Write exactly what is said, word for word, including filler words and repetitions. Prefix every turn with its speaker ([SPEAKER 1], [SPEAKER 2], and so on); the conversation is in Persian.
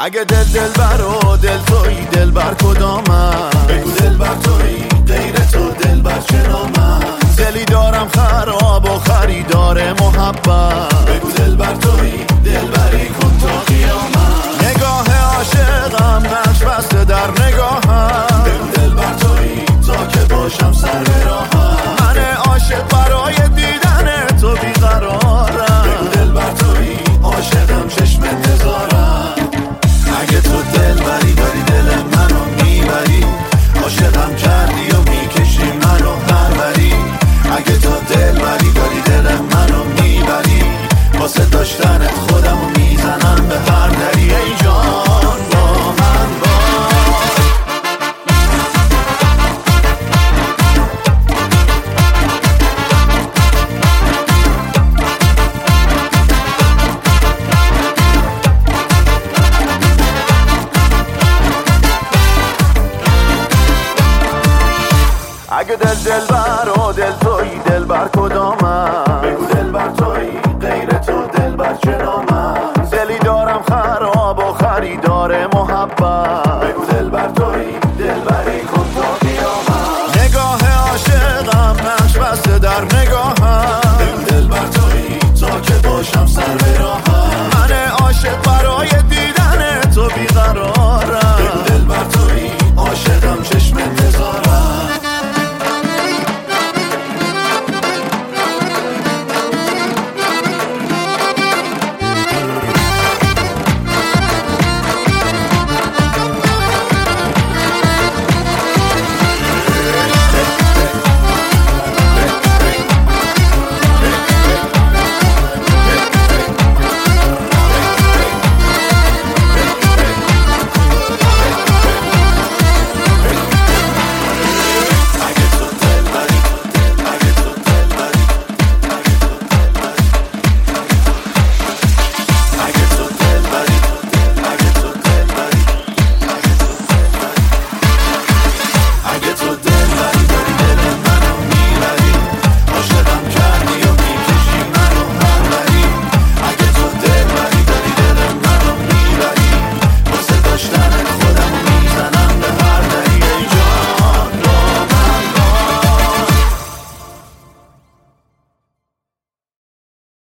[SPEAKER 1] اگه دل دل بر و دل تویی دل بر کدامم؟ بگو دل بر تویی غیر تو دل بر چرامم؟ دلی دارم خراب و خریدار محبت. بگو دل بر تویی دل بری کن تا قیامت. نگاه عاشقم نقش بسته در نگاهم. بگو دل بر تویی تا که باشم سر به راهم. من عاشق برای دیدن تو بیقرارم. بگو دل بر تویی عاشقم چشم انتظارم. اگه تو دل بری داری دل منو میبری، عاشقم کردی و میکشی منو پروری. اگه تو دل بری داری دل منو میبری، واسه داشتنت خودمو میزنم به هر دری. ای جان با من باش. اگه دل دل بر و دل تویی دل بر کدامم؟ بگو دل بر تویی غیر تو دل بر چرامم؟ دلی دارم خراب و خریدار محبت. بگو دل بر تویی دل بری کن تا قیامت. نگاه عاشقم نقش بسته در نگاهم.